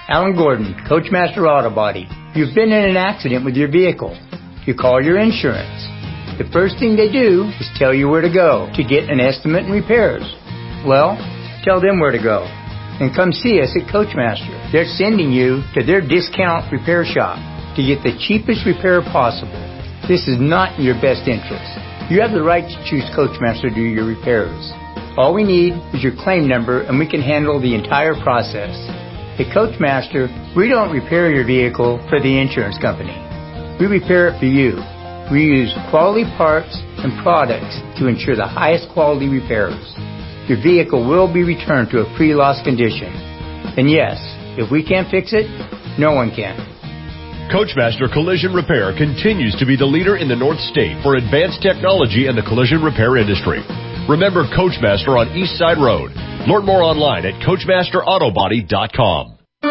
Alan Gordon, Coachmaster Auto Body. You've been in an accident with your vehicle. You call your insurance. The first thing they do is tell you where to go to get an estimate and repairs. Well, tell them where to go. And come see us at Coachmaster. They're sending you to their discount repair shop to get the cheapest repair possible. This is not in your best interest. You have the right to choose Coachmaster to do your repairs. All we need is your claim number and we can handle the entire process. At Coachmaster, we don't repair your vehicle for the insurance company. We repair it for you. We use quality parts and products to ensure the highest quality repairs. Your vehicle will be returned to a pre-loss condition. And yes, if we can't fix it, no one can. Coachmaster Collision Repair continues to be the leader in the North State for advanced technology in the collision repair industry. Remember Coachmaster on East Side Road. Learn more online at CoachmasterAutobody.com.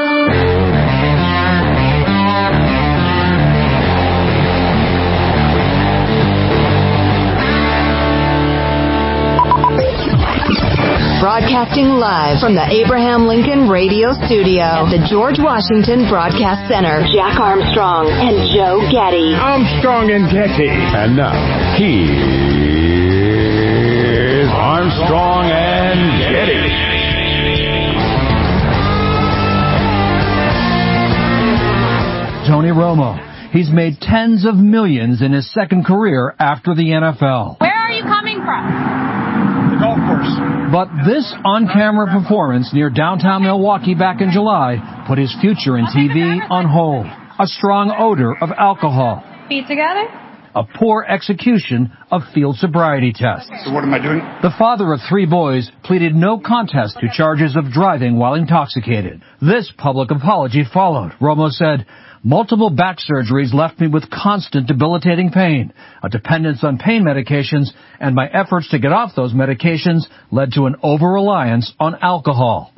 Broadcasting live from the Abraham Lincoln Radio Studio at the George Washington Broadcast Center. Jack Armstrong and Joe Getty. Armstrong and Getty. And now, here's Armstrong and Getty. Tony Romo. He's made tens of millions in his second career after the NFL. Where are you coming from? Golf course. But this on-camera performance near downtown Milwaukee back in July put his future in TV on hold. A strong odor of alcohol. Feet together? A poor execution of field sobriety tests. So what am I doing? The father of 3 boys pleaded no contest to charges of driving while intoxicated. This public apology followed. Romo said, "Multiple back surgeries left me with constant debilitating pain, a dependence on pain medications, and my efforts to get off those medications led to an over-reliance on alcohol."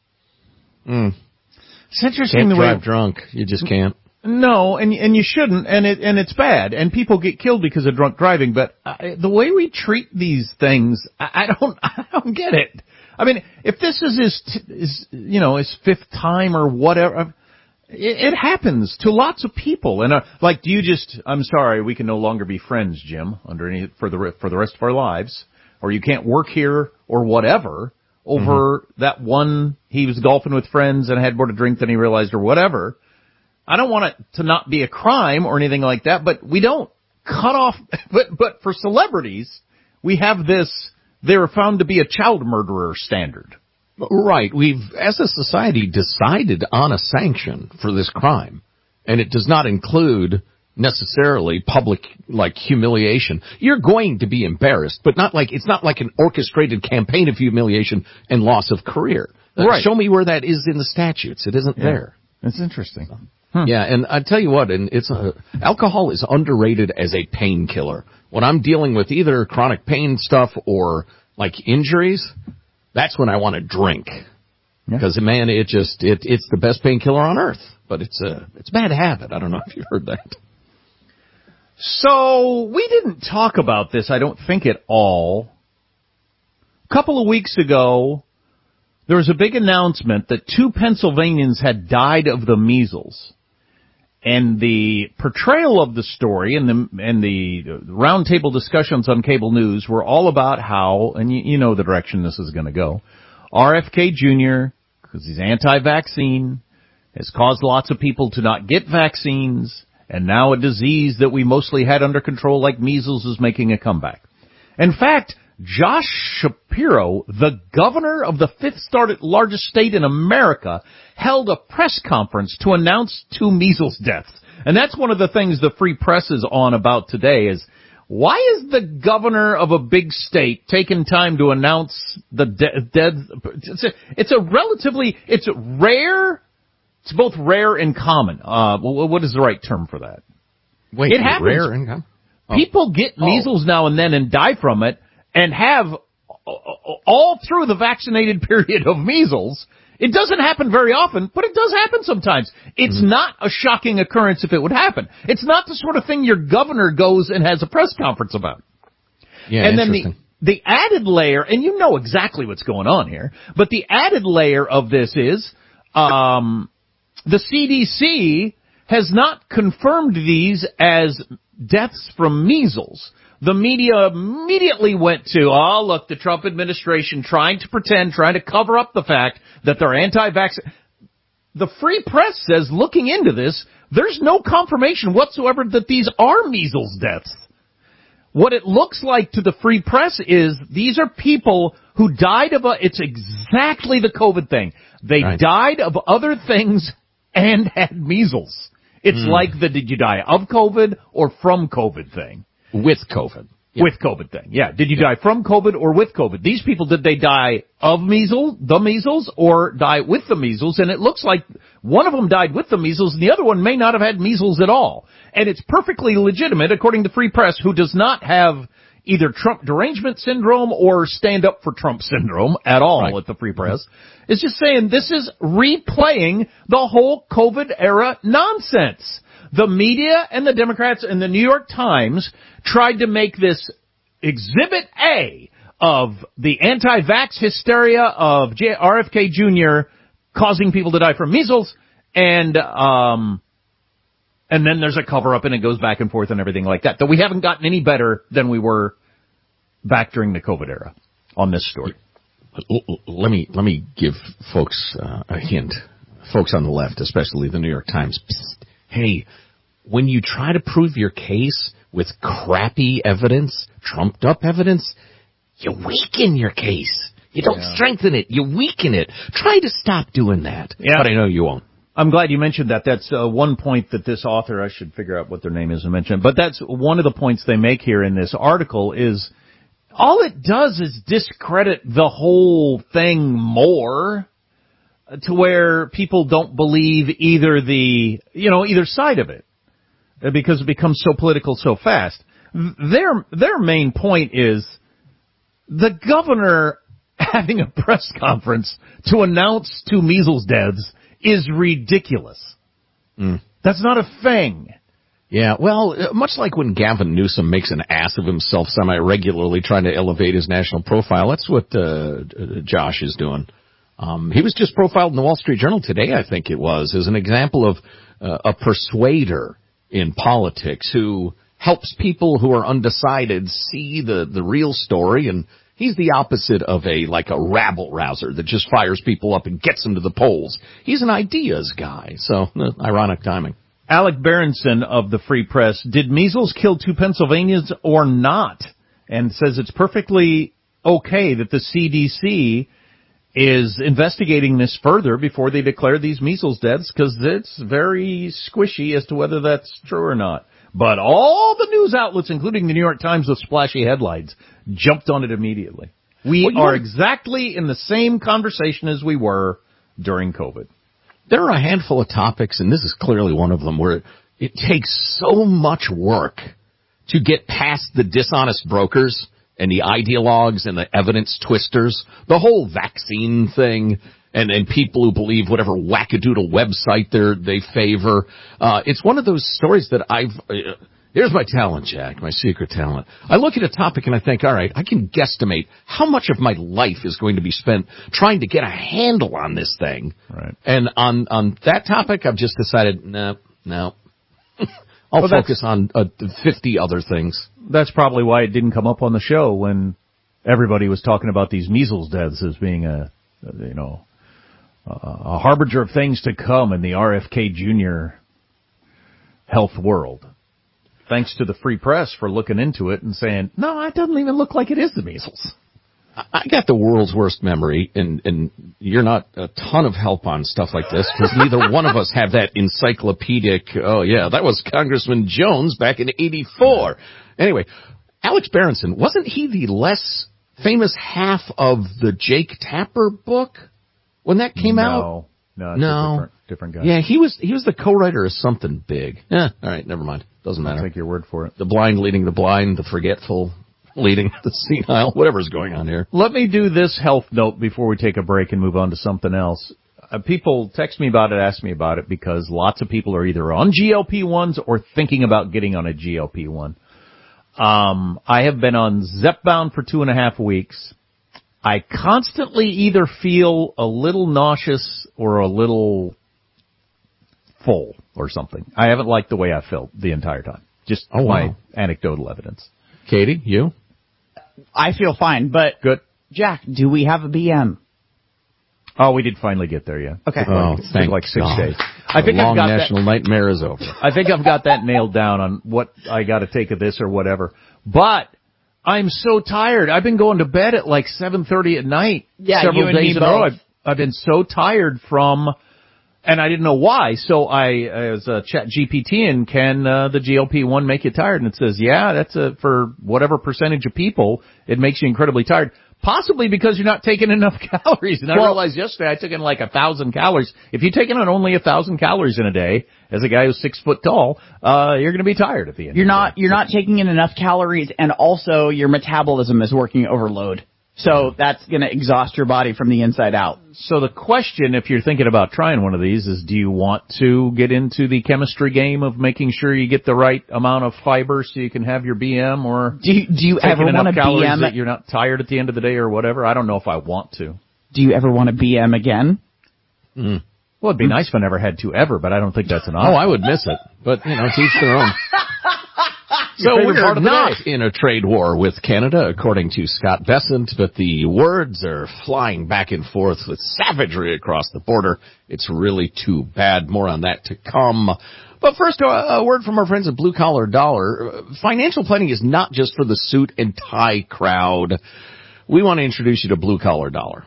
It's interesting Can't the drive way drunk. You just can't. No, and you shouldn't, and it's bad, and people get killed because of drunk driving. But the way we treat these things, I don't get it. I mean, if this is his 5th time or whatever. It happens to lots of people, and do you just? I'm sorry, we can no longer be friends, Jim, for the rest of our lives, or you can't work here or whatever over that one. He was golfing with friends and had more to drink than he realized, or whatever. I don't want it to not be a crime or anything like that, but we don't cut off. But for celebrities, we have this. They're found to be a child murderer standard. Right. We've, as a society, decided on a sanction for this crime. And it does not include necessarily public, humiliation. You're going to be embarrassed, but it's not like an orchestrated campaign of humiliation and loss of career. Right. Show me where that is in the statutes. It isn't there. It's interesting. Yeah, and I tell you what, alcohol is underrated as a painkiller. When I'm dealing with either chronic pain stuff or, injuries, that's when I want to drink. Because, man, it's the best painkiller on earth. But it's a bad habit. I don't know if you've heard that. So, we didn't talk about this, I don't think, at all. A couple of weeks ago, there was a big announcement that 2 Pennsylvanians had died of the measles. And the portrayal of the story and the roundtable discussions on cable news were all about how, and you know the direction this is going to go, RFK Jr., because he's anti-vaccine, has caused lots of people to not get vaccines, and now a disease that we mostly had under control like measles is making a comeback. In fact, Josh Shapiro, the governor of the 5th largest state in America, held a press conference to announce 2 measles deaths. And that's one of the things the free press is on about today is, why is the governor of a big state taking time to announce the dead? It's rare. It's both rare and common. What is the right term for that? Wait, it happens. Rare and common? People get measles now and then and die from it, and have all through the vaccinated period of measles. It doesn't happen very often, but it does happen sometimes. It's not a shocking occurrence if it would happen. It's not the sort of thing your governor goes and has a press conference about. Yeah, and then the added layer, and you know exactly what's going on here, but the added layer of this is, The CDC has not confirmed these as deaths from measles. The media immediately went to, oh, look, the Trump administration trying to cover up the fact that they're anti-vax. The Free Press says, looking into this, there's no confirmation whatsoever that these are measles deaths. What it looks like to the Free Press is these are people who died of it's exactly the COVID thing. They died of other things and had measles. It's like the did you die of COVID or from COVID thing. With COVID. Yeah. With COVID thing. Yeah. Did you die from COVID or with COVID? These people, did they die of the measles, or die with the measles? And it looks like one of them died with the measles and the other one may not have had measles at all. And it's perfectly legitimate, according to Free Press, who does not have either Trump derangement syndrome or stand up for Trump syndrome at all at the Free Press. It's just saying this is replaying the whole COVID era nonsense. The media and the Democrats and the New York Times tried to make this Exhibit A of the anti-vax hysteria of RFK Jr. causing people to die from measles, and then there's a cover-up and it goes back and forth and everything like that. That we haven't gotten any better than we were back during the COVID era on this story. Let me give folks a hint. Folks on the left, especially the New York Times. Psst. Hey, when you try to prove your case with crappy evidence, trumped-up evidence, you weaken your case. You don't strengthen it. You weaken it. Try to stop doing that. Yeah. But I know you won't. I'm glad you mentioned that. That's one point that this author, I should figure out what their name is and mention, but that's one of the points they make here in this article is all it does is discredit the whole thing more to where people don't believe either side of it because it becomes so political so fast. Their main point is the governor having a press conference to announce 2 measles deaths is ridiculous. That's not a thing. Yeah, well, much like when Gavin Newsom makes an ass of himself semi-regularly trying to elevate his national profile, that's what Josh is doing. He was just profiled in the Wall Street Journal today, I think it was, as an example of a persuader in politics who helps people who are undecided see the real story, and he's the opposite of a rabble-rouser that just fires people up and gets them to the polls. He's an ideas guy, so ironic timing. Alec Berenson of the Free Press, did measles kill 2 Pennsylvanians or not? And says it's perfectly okay that the CDC is investigating this further before they declare these measles deaths, because it's very squishy as to whether that's true or not. But all the news outlets, including the New York Times with splashy headlines, jumped on it immediately. We are exactly in the same conversation as we were during COVID. There are a handful of topics, and this is clearly one of them, where it takes so much work to get past the dishonest brokers and the ideologues and the evidence twisters, the whole vaccine thing, and people who believe whatever wackadoodle website they favor. It's one of those stories that here's my talent, Jack, my secret talent. I look at a topic and I think, all right, I can guesstimate how much of my life is going to be spent trying to get a handle on this thing. Right. And on that topic, I've just decided, no. I'll focus on 50 other things. That's probably why it didn't come up on the show when everybody was talking about these measles deaths as being a harbinger of things to come in the RFK Jr. health world. Thanks to the Free Press for looking into it and saying, no, it doesn't even look like it is the measles. I got the world's worst memory, and you're not a ton of help on stuff like this, because neither one of us have that encyclopedic, oh yeah, that was Congressman Jones back in '84. Anyway, Alex Berenson, wasn't he the less famous half of the Jake Tapper book when that came out? No, different guy. Yeah, he was the co-writer of something big. All right, never mind. Doesn't matter. I'll take your word for it. The blind leading the blind, the forgetful leading the senile, whatever's going on here. Let me do this health note before we take a break and move on to something else. People text me about it, ask me about it, because lots of people are either on GLP-1s or thinking about getting on a GLP-1. I have been on Zepbound for 2.5 weeks. I constantly either feel a little nauseous or a little full or something. I haven't liked the way I felt the entire time. Just my anecdotal evidence. Katie, you? I feel fine, but good. Jack, do we have a BM? Oh, we did finally get there, yeah. Okay. Thank like 6 God. days. I think long I've got national nightmare is over. I think I've got that nailed down on what I got to take of this or whatever. But I'm so tired. I've been going to bed at like 7:30 at night several days in a row. I've been so tired from, and I didn't know why. So I was chat GPT and can the GLP-1 make you tired? And it says, yeah, that's for whatever percentage of people, it makes you incredibly tired. Possibly because you're not taking enough calories. And I realized yesterday I took in like 1,000 calories. If you take in only 1,000 calories in a day, as a guy who's 6 foot tall, you're going to be tired at the end. You're not taking in enough calories, and also your metabolism is working overload. So that's going to exhaust your body from the inside out. So the question, if you're thinking about trying one of these, is do you want to get into the chemistry game of making sure you get the right amount of fiber so you can have your BM, or do you ever want to BM that you're not tired at the end of the day or whatever? I don't know if I want to. Do you ever want to BM again? Well, it'd be nice if I never had to ever, but I don't think that's an option. Oh, I would miss it. But, to each their own. So we're not in a trade war with Canada, according to Scott Bessent, but the words are flying back and forth with savagery across the border. It's really too bad. More on that to come. But first, a word from our friends at Blue Collar Dollar. Financial planning is not just for the suit and tie crowd. We want to introduce you to Blue Collar Dollar.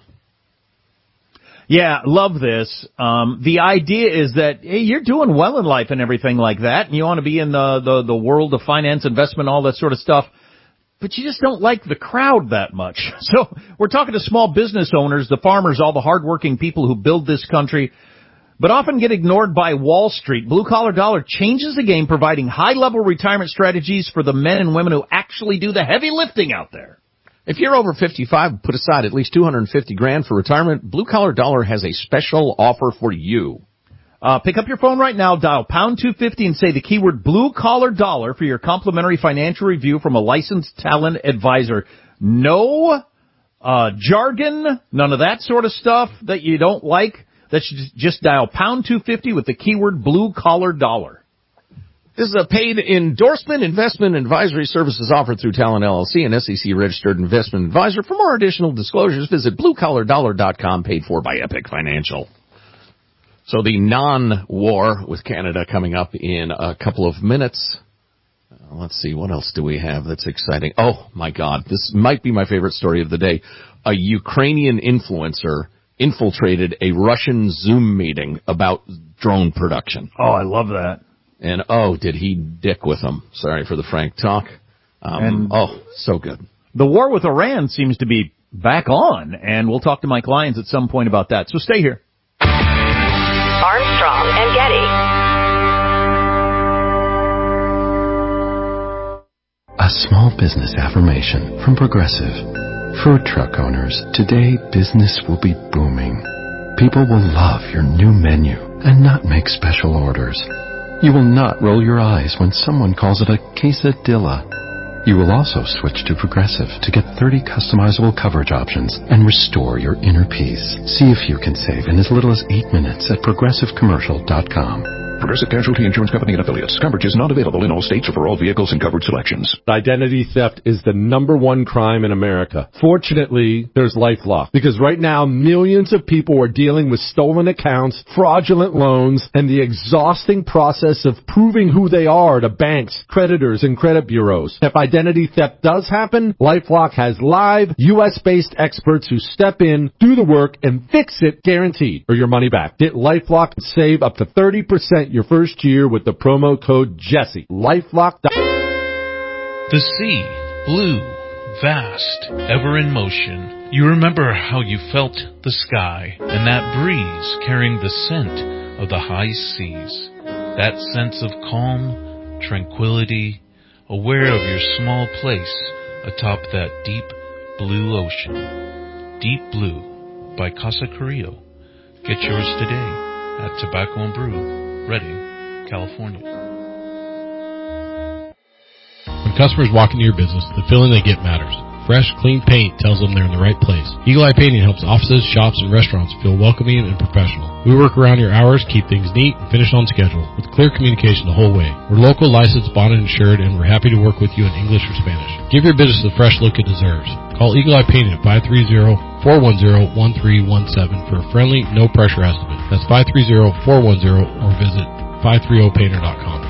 Yeah, love this. The idea is that, hey, you're doing well in life and everything like that, and you want to be in the world of finance, investment, all that sort of stuff, but you just don't like the crowd that much. So we're talking to small business owners, the farmers, all the hardworking people who build this country, but often get ignored by Wall Street. Blue Collar Dollar changes the game, providing high-level retirement strategies for the men and women who actually do the heavy lifting out there. If you're over 55, put aside at least $250,000 for retirement, Blue Collar Dollar has a special offer for you. Pick up your phone right now, dial pound 250 and say the keyword Blue Collar Dollar for your complimentary financial review from a licensed talent advisor. No jargon, none of that sort of stuff that you don't like. That's just dial pound 250 with the keyword Blue Collar Dollar. This is a paid endorsement. Investment advisory services offered through Talent LLC, an SEC-registered investment advisor. For more additional disclosures, visit bluecollardollar.com, paid for by Epic Financial. So the non-war with Canada coming up in a couple of minutes. Let's see, what else do we have that's exciting? Oh, my God, this might be my favorite story of the day. A Ukrainian influencer infiltrated a Russian Zoom meeting about drone production. Oh, I love that. And, did he dick with them. Sorry for the frank talk. So good. The war with Iran seems to be back on, and we'll talk to Mike Lyons at some point about that. So stay here. Armstrong and Getty. A small business affirmation from Progressive. Food truck owners, today business will be booming. People will love your new menu and not make special orders. You will not roll your eyes when someone calls it a quesadilla. You will also switch to Progressive to get 30 customizable coverage options and restore your inner peace. See if you can save in as little as 8 minutes at ProgressiveCommercial.com. Progressive Casualty Insurance Company and Affiliates. Coverage is not available in all states or for all vehicles and coverage selections. Identity theft is the #1 crime in America. Fortunately, there's LifeLock, because right now millions of people are dealing with stolen accounts, fraudulent loans, and the exhausting process of proving who they are to banks, creditors, and credit bureaus. If identity theft does happen, LifeLock has live, U.S.-based experts who step in, do the work, and fix it guaranteed, or your money back. Get LifeLock and save up to 30% your first year with the promo code Jesse. LifeLock. The sea, blue, vast, ever in motion. You remember how you felt the sky and that breeze carrying the scent of the high seas. That sense of calm, tranquility, aware of your small place atop that deep blue ocean. Deep Blue by Casa Carrillo. Get yours today at Tobacco and Brew, Redding, California. When customers walk into your business, the feeling they get matters. Fresh, clean paint tells them they're in the right place. Eagle Eye Painting helps offices, shops, and restaurants feel welcoming and professional. We work around your hours, keep things neat, and finish on schedule, with clear communication the whole way. We're local, licensed, bonded, and insured, and we're happy to work with you in English or Spanish. Give your business the fresh look it deserves. Call Eagle Eye Painting at 530-410-1317 for a friendly, no-pressure estimate. That's 530-410 or visit 530painter.com.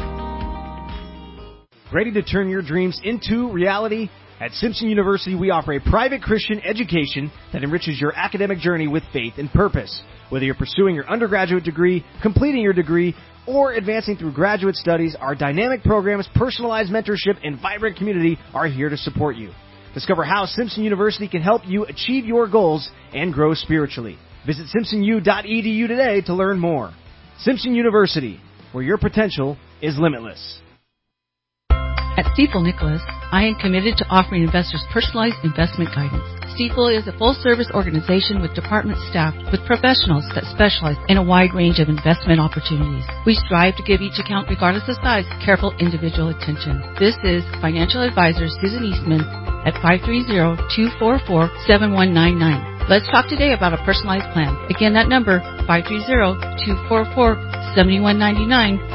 Ready to turn your dreams into reality? At Simpson University, we offer a private Christian education that enriches your academic journey with faith and purpose. Whether you're pursuing your undergraduate degree, completing your degree, or advancing through graduate studies, our dynamic programs, personalized mentorship, and vibrant community are here to support you. Discover how Simpson University can help you achieve your goals and grow spiritually. Visit simpsonu.edu today to learn more. Simpson University, where your potential is limitless. At Stifel Nicholas, I am committed to offering investors personalized investment guidance. Stifel is a full-service organization with department staff with professionals that specialize in a wide range of investment opportunities. We strive to give each account, regardless of size, careful individual attention. This is financial advisor Susan Eastman at 530-244-7199. Let's talk today about a personalized plan. Again, that number, 530-244-7199.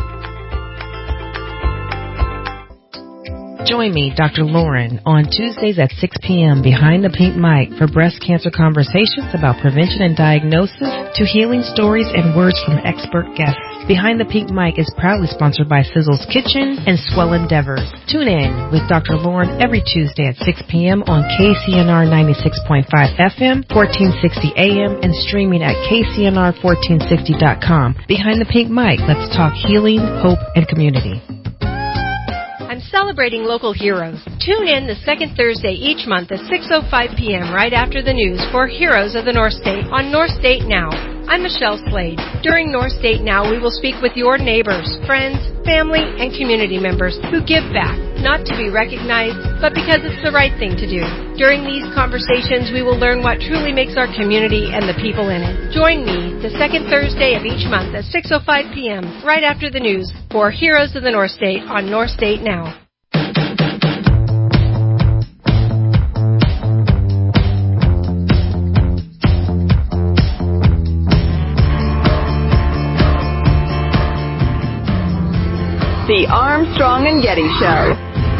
Join me, Dr. Lauren, on Tuesdays at 6 p.m. behind the pink mic for breast cancer conversations about prevention and diagnosis to healing stories and words from expert guests. Behind the Pink Mic is proudly sponsored by Sizzle's Kitchen and Swell Endeavors. Tune in with Dr. Lauren every Tuesday at 6 p.m. on KCNR 96.5 FM, 1460 AM, and streaming at KCNR1460.com. Behind the Pink Mic, let's talk healing, hope, and community. I'm celebrating local heroes. Tune in the second Thursday each month at 6:05 p.m. right after the news for Heroes of the North State on North State Now. I'm Michelle Slade. During North State Now, we will speak with your neighbors, friends, family, and community members who give back, not to be recognized, but because it's the right thing to do. During these conversations, we will learn what truly makes our community and the people in it. Join me the second Thursday of each month at 6:05 p.m. right after the news for Heroes of the North State on North State Now. The Armstrong and Getty Show.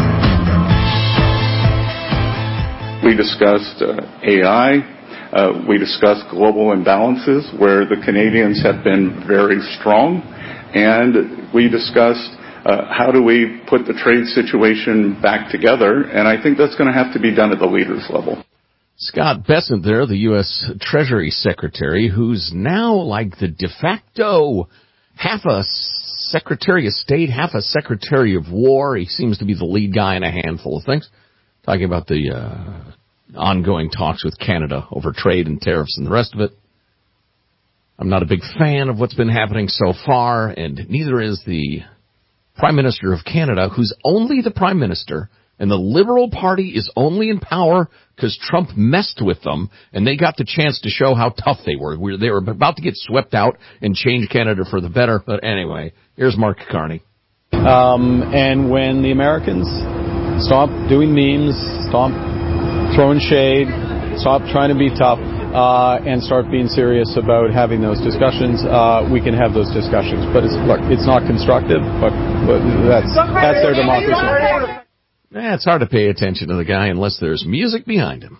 We discussed AI. We discussed global imbalances where the Canadians have been very strong. And we discussed how do we put the trade situation back together. And I think that's going to have to be done at the leaders level. Scott Bessent there, the U.S. Treasury Secretary, who's now like the de facto half a Secretary of State, half a Secretary of War. He seems to be the lead guy in a handful of things. Talking about the ongoing talks with Canada over trade and tariffs and the rest of it. I'm not a big fan of what's been happening so far, and neither is the Prime Minister of Canada, who's only the Prime Minister, and the Liberal Party is only in power because Trump messed with them, and they got the chance to show how tough they were. They were about to get swept out and change Canada for the better. But anyway, here's Mark Carney. And when the Americans stop doing memes, stop throwing shade, stop trying to be tough, and start being serious about having those discussions, we can have those discussions. But it's not constructive, but that's their democracy. It's hard to pay attention to the guy unless there's music behind him.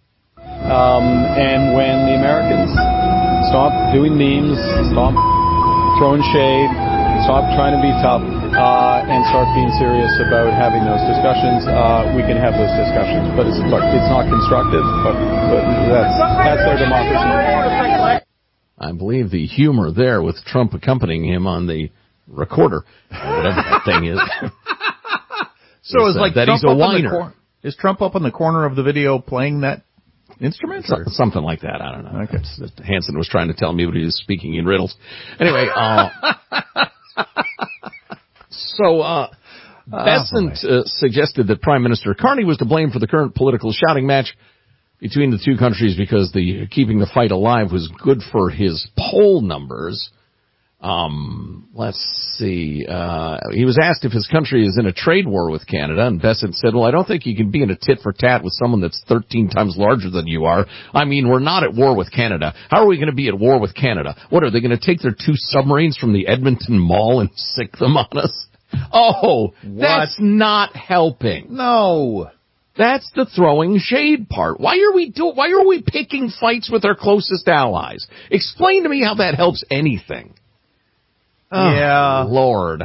And when the Americans stop doing memes, stop throwing shade, stop trying to be tough, and start being serious about having those discussions, we can have those discussions. But it's not constructive, but that's their democracy. I believe the humor there with Trump accompanying him on the recorder, or whatever that thing is. So it's like that Trump he's a whiner. Is Trump up in the corner of the video playing that instrument? Something like that. I don't know. Okay. Hanson was trying to tell me what he was speaking in riddles. Anyway, Bessent suggested that Prime Minister Carney was to blame for the current political shouting match between the two countries because keeping the fight alive was good for his poll numbers. Let's see. He was asked if his country is in a trade war with Canada, and Bessent said, well, I don't think you can be in a tit-for-tat with someone that's 13 times larger than you are. I mean, we're not at war with Canada. How are we going to be at war with Canada? What, are they going to take their 2 submarines from the Edmonton Mall and sink them on us? Oh, that's not helping. No. That's the throwing shade part. Why are we picking fights with our closest allies? Explain to me how that helps anything. Yeah. Oh, Lord.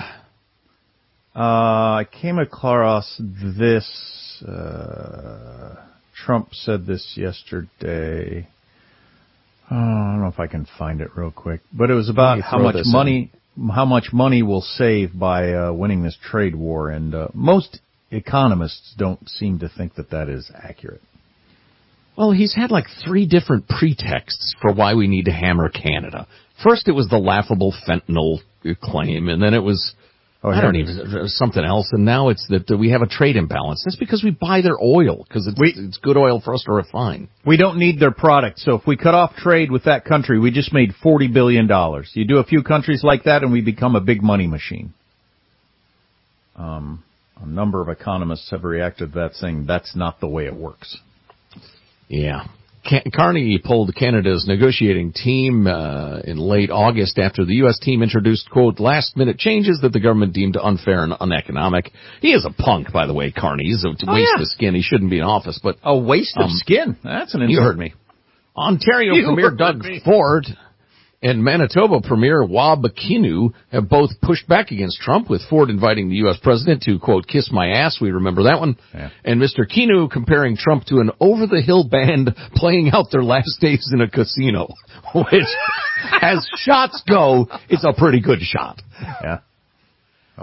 I came across this. Trump said this yesterday. I don't know if I can find it real quick, but it was about how much money we'll save by winning this trade war, and most economists don't seem to think that is accurate. Well, he's had like 3 different pretexts for why we need to hammer Canada. First, it was the laughable fentanyl claim, and then it was something else, and now it's that we have a trade imbalance. That's because we buy their oil, because it's good oil for us to refine. We don't need their product, so if we cut off trade with that country, we just made $40 billion. You do a few countries like that, and we become a big money machine. A number of economists have reacted to that, saying that's not the way it works. Yeah. Carney pulled Canada's negotiating team in late August after the U.S. team introduced, quote, last-minute changes that the government deemed unfair and uneconomic. He is a punk, by the way, Carney. He's a waste of skin. He shouldn't be in office. But a waste of skin? That's an insult. You heard me. Ontario Premier Doug Ford and Manitoba Premier Wabakinu have both pushed back against Trump, with Ford inviting the U.S. president to, quote, kiss my ass. We remember that one. Yeah. And Mr. Kinu comparing Trump to an over-the-hill band playing out their last days in a casino, which, as shots go, it's a pretty good shot. Yeah. All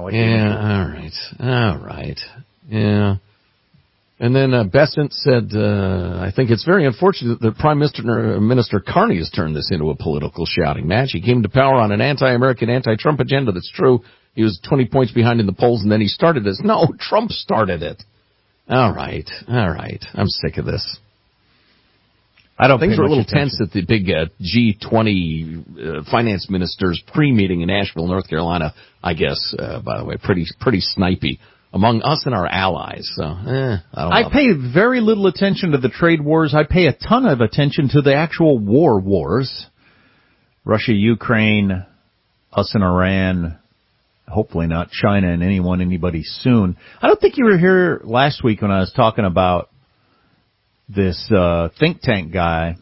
right. Yeah. And then Bessent said, I think it's very unfortunate that Prime Minister Carney has turned this into a political shouting match. He came to power on an anti-American, anti-Trump agenda. That's true. He was 20 points behind in the polls, and then he started this. No, Trump started it. All right. I'm sick of this. Things were a little tense at the big G20 finance ministers pre-meeting in Asheville, North Carolina, I guess, by the way. Pretty snipey among us and our allies. So, I pay very little attention to the trade wars. I pay a ton of attention to the actual wars. Russia, Ukraine, us and Iran, hopefully not China and anybody soon. I don't think you were here last week when I was talking about this think tank guy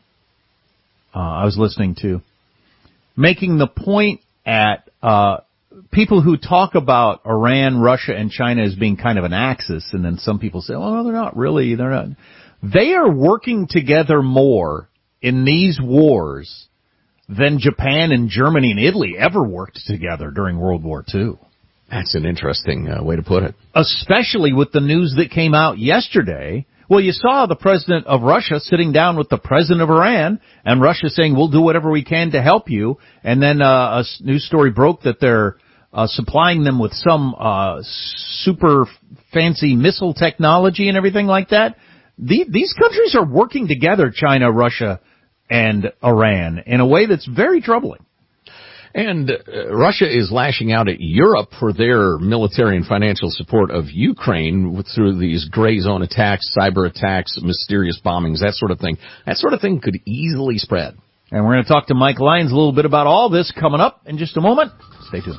I was listening to, making the point at people who talk about Iran, Russia, and China as being kind of an axis, and then some people say, oh, no, they're not really. They're not. They are working together more in these wars than Japan and Germany and Italy ever worked together during World War II. That's an interesting way to put it. Especially with the news that came out yesterday. Well, you saw the president of Russia sitting down with the president of Iran, and Russia saying, we'll do whatever we can to help you. And then a news story broke that they're supplying them with some super fancy missile technology and everything like that. These countries are working together, China, Russia, and Iran, in a way that's very troubling. And Russia is lashing out at Europe for their military and financial support of Ukraine through these gray zone attacks, cyber attacks, mysterious bombings, that sort of thing. That sort of thing could easily spread. And we're going to talk to Mike Lyons a little bit about all this coming up in just a moment. Stay tuned.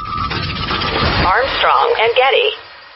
Armstrong and Getty.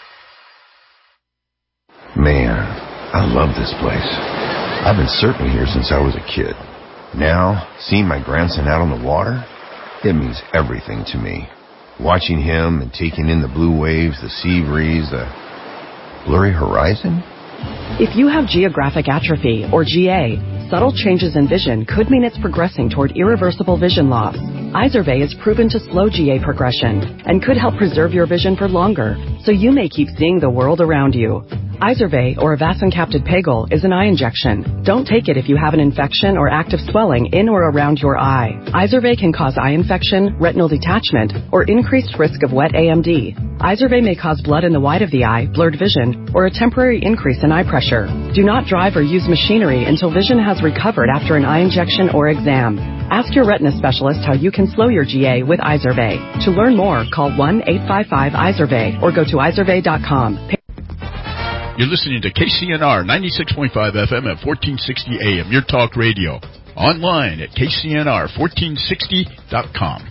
Man, I love this place. I've been surfing here since I was a kid. Now, seeing my grandson out on the water, it means everything to me. Watching him and taking in the blue waves, the sea breeze, the blurry horizon. If you have geographic atrophy, or GA, subtle changes in vision could mean it's progressing toward irreversible vision loss. Izervay is proven to slow GA progression and could help preserve your vision for longer, so you may keep seeing the world around you. Izervay, or avacincaptad pegol, is an eye injection. Don't take it if you have an infection or active swelling in or around your eye. Izervay can cause eye infection, retinal detachment, or increased risk of wet AMD. Izervay may cause blood in the white of the eye, blurred vision, or a temporary increase in eye pressure. Do not drive or use machinery until vision has recovered after an eye injection or exam. Ask your retina specialist how you can slow your GA with Izervay. To learn more, call 1-855-IZERVAY or go to izervay.com. You're listening to KCNR 96.5 FM at 1460 AM, your talk radio. Online at KCNR1460.com.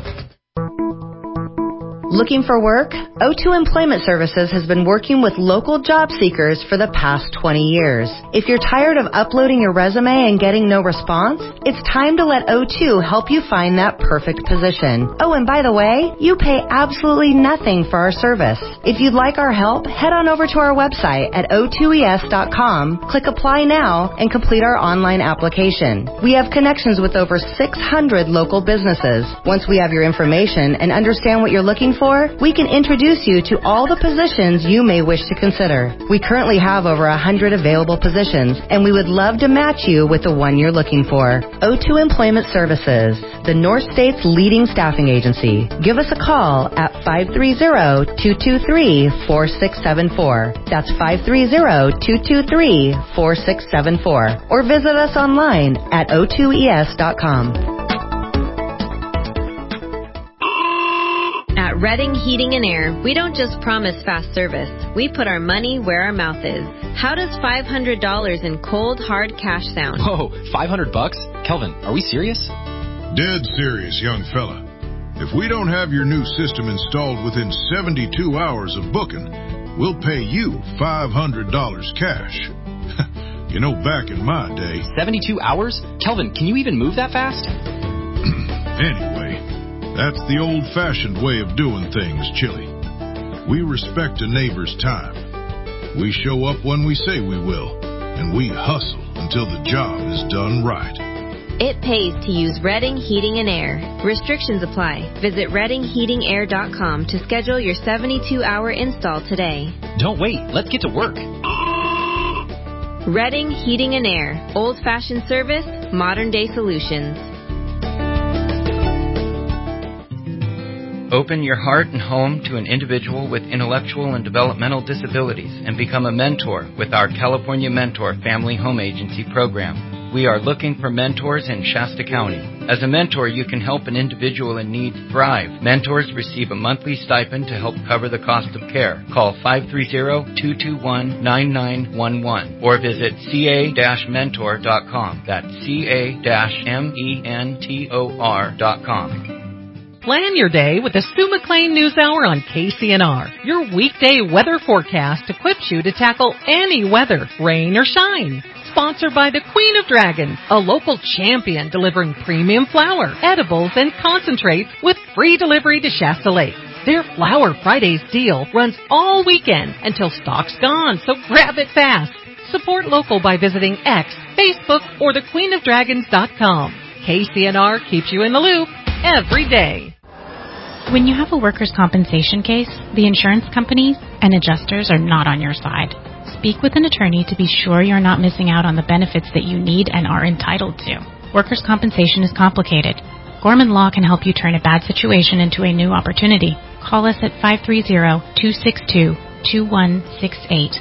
Looking for work? O2 Employment Services has been working with local job seekers for the past 20 years. If you're tired of uploading your resume and getting no response, it's time to let O2 help you find that perfect position. Oh, and by the way, you pay absolutely nothing for our service. If you'd like our help, head on over to our website at o2es.com, click Apply Now, and complete our online application. We have connections with over 600 local businesses. Once we have your information and understand what you're looking for, we can introduce you to all the positions you may wish to consider. We currently have over 100 available positions, and we would love to match you with the one you're looking for. O2 Employment Services, the North State's leading staffing agency. Give us a call at 530-223-4674. That's 530-223-4674. Or visit us online at o2es.com. At Redding Heating and Air, we don't just promise fast service. We put our money where our mouth is. How does $500 in cold, hard cash sound? Whoa, $500? Kelvin, are we serious? Dead serious, young fella. If we don't have your new system installed within 72 hours of booking, we'll pay you $500 cash. You know, back in my day... 72 hours? Kelvin, can you even move that fast? Anyway, that's the old-fashioned way of doing things, Chili. We respect a neighbor's time. We show up when we say we will, and we hustle until the job is done right. It pays to use Redding Heating and Air. Restrictions apply. Visit ReddingHeatingAir.com to schedule your 72-hour install today. Don't wait. Let's get to work. Redding Heating and Air. Old-fashioned service, modern-day solutions. Open your heart and home to an individual with intellectual and developmental disabilities and become a mentor with our California Mentor Family Home Agency program. We are looking for mentors in Shasta County. As a mentor, you can help an individual in need thrive. Mentors receive a monthly stipend to help cover the cost of care. Call 530-221-9911 or visit ca-mentor.com. That's ca-mentor.com. Plan your day with the Sue McLean News Hour on KCNR. Your weekday weather forecast equips you to tackle any weather, rain or shine. Sponsored by the Queen of Dragons, a local champion delivering premium flour, edibles, and concentrates with free delivery to Shasta Lake. Their Flower Fridays deal runs all weekend until stock's gone, so grab it fast. Support local by visiting X, Facebook, or thequeenofdragons.com. KCNR keeps you in the loop every day. When you have a workers' compensation case, the insurance companies and adjusters are not on your side. Speak with an attorney to be sure you're not missing out on the benefits that you need and are entitled to. Workers' compensation is complicated. Gorman Law can help you turn a bad situation into a new opportunity. Call us at 530-262-2168.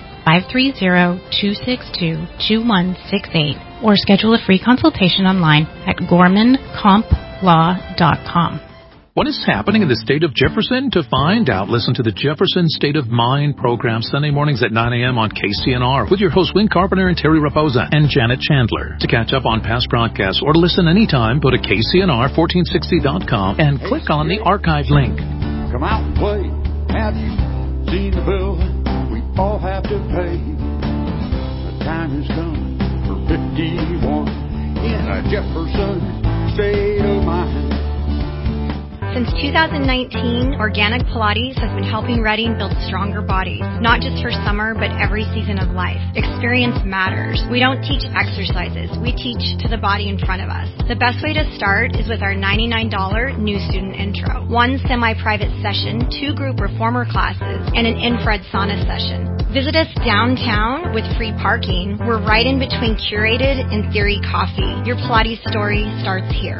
530-262-2168. Or schedule a free consultation online at gormancomplaw.com. What is happening in the state of Jefferson? To find out, listen to the Jefferson State of Mind program Sunday mornings at 9 a.m. on KCNR with your hosts Win Carpenter and Terry Raposa and Janet Chandler. To catch up on past broadcasts or to listen anytime, go to KCNR1460.com and click on the archive link. Come out and play. Have you seen the bill we all have to pay? The time has come for 51 in a Jefferson State of Mind. Since 2019, Organic Pilates has been helping Redding build stronger bodies, not just for summer, but every season of life. Experience matters. We don't teach exercises. We teach to the body in front of us. The best way to start is with our $99 new student intro. 1 semi-private session, 2 group reformer classes, and an infrared sauna session. Visit us downtown with free parking. We're right in between Curated and Theory Coffee. Your Pilates story starts here.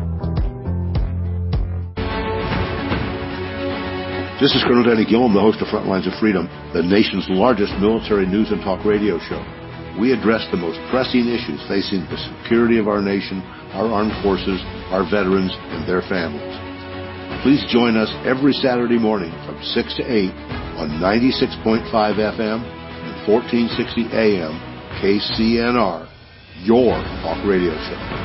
This is Colonel Danny Gillum, the host of Frontlines of Freedom, the nation's largest military news and talk radio show. we address the most pressing issues facing the security of our nation, our armed forces, our veterans, and their families. Please join us every Saturday morning from 6 to 8 on 96.5 FM and 1460 AM KCNR, your talk radio show.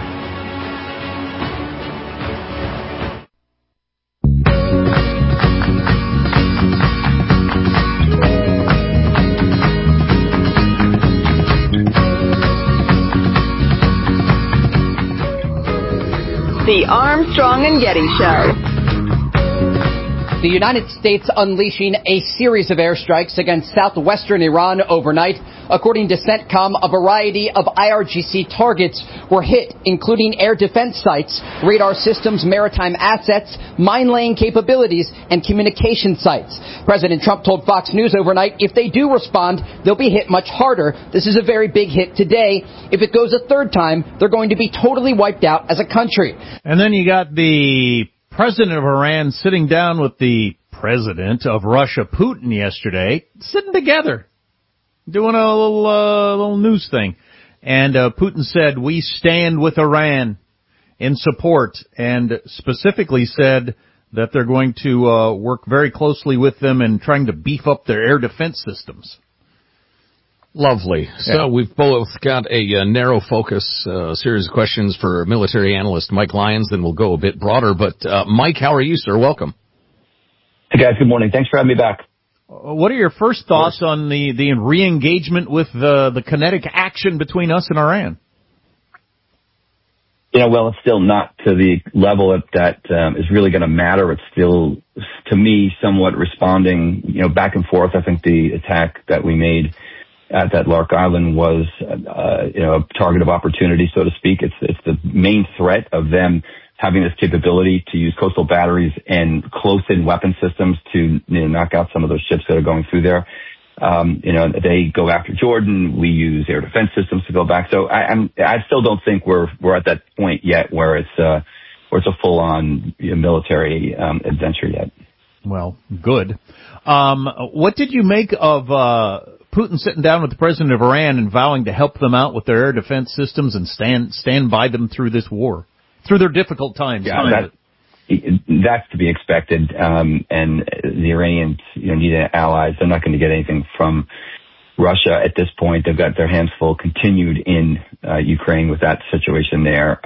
The Armstrong and Getty Show. The United States unleashing a series of airstrikes against southwestern Iran overnight. According to CENTCOM, a variety of IRGC targets were hit, including air defense sites, radar systems, maritime assets, mine-laying capabilities, and communication sites. President Trump told Fox News overnight if they do respond, they'll be hit much harder. This is a very big hit today. If it goes a third time, they're going to be totally wiped out as a country. And then you got the president of Iran sitting down with the president of Russia, Putin, yesterday, sitting together, doing a little news thing. And Putin said, we stand with Iran in support, and specifically said that they're going to work very closely with them in trying to beef up their air defense systems. Lovely. So we've both got a narrow focus series of questions for military analyst Mike Lyons, then we'll go a bit broader. But Mike, how are you, sir? Welcome. Hey, guys. Good morning. Thanks for having me back. What are your first thoughts on the re-engagement with the kinetic action between us and Iran? Well, it's still not to the level that is really going to matter. It's still, to me, somewhat responding, back and forth. I think the attack that we made at that Lark Island was, a target of opportunity, so to speak. It's the main threat of them having this capability to use coastal batteries and close-in weapon systems to knock out some of those ships that are going through there. They go after Jordan. We use air defense systems to go back. So I still don't think we're at that point yet where it's a full-on military adventure yet. Well, good. What did you make of Putin sitting down with the president of Iran and vowing to help them out with their air defense systems and stand by them through this war, through their difficult times? Yeah, that's to be expected. And the Iranians, need allies. They're not going to get anything from Russia at this point. They've got their hands full, continued in Ukraine with that situation there.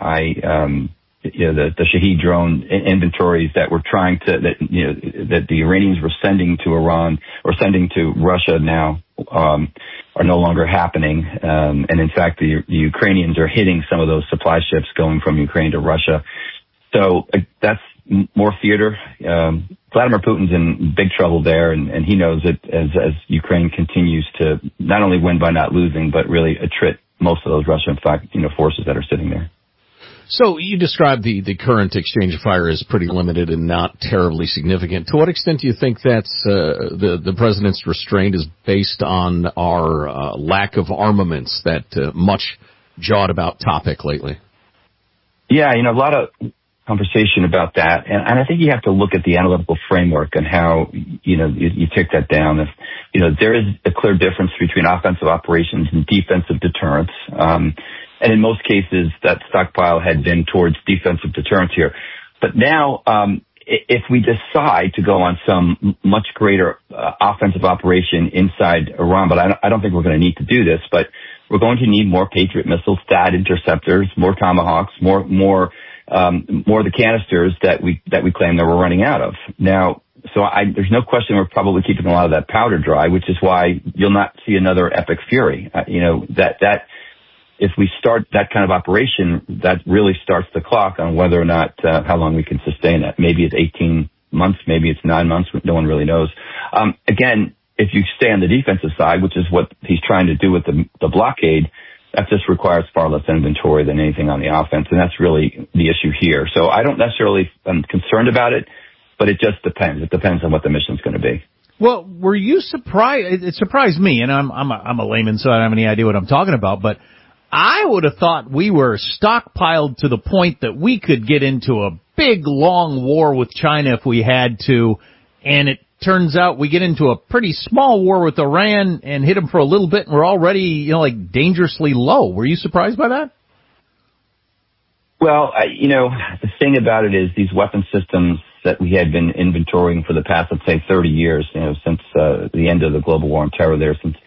The Shahed drone inventories that we're that the Iranians were sending to Iran or sending to Russia now are no longer happening. And in fact, the Ukrainians are hitting some of those supply ships going from Ukraine to Russia. So that's more theater. Vladimir Putin's in big trouble there, and he knows it as Ukraine continues to not only win by not losing, but really attrit most of those Russian forces that are sitting there. So you described the current exchange of fire as pretty limited and not terribly significant. To what extent do you think that's the president's restraint is based on our lack of armaments, that much jawed about topic lately? Yeah, a lot of conversation about that, and I think you have to look at the analytical framework and how you take that down. If there is a clear difference between offensive operations and defensive deterrence. And in most cases, that stockpile had been towards defensive deterrence here. But now, if we decide to go on some much greater offensive operation inside Iran, but I don't think we're going to need to do this, but we're going to need more Patriot missiles, THAAD interceptors, more Tomahawks, more of the canisters that we claim that we're running out of. Now, there's no question we're probably keeping a lot of that powder dry, which is why you'll not see another epic fury. If we start that kind of operation, that really starts the clock on whether or not how long we can sustain that. Maybe it's 18 months, maybe it's 9 months. No one really knows. Again, if you stay on the defensive side, which is what he's trying to do with the blockade, that just requires far less inventory than anything on the offense, and that's really the issue here. So I don't necessarily am concerned about it, but it just depends. It depends on what the mission's going to be. Well, were you surprised? It surprised me, and I'm a layman, so I don't have any idea what I'm talking about, but I would have thought we were stockpiled to the point that we could get into a big, long war with China if we had to, and it turns out we get into a pretty small war with Iran and hit them for a little bit, and we're already, like dangerously low. Were you surprised by that? Well, the thing about it is these weapon systems that we had been inventorying for the past, let's say, 30 years, since the end of the global war on terror there, since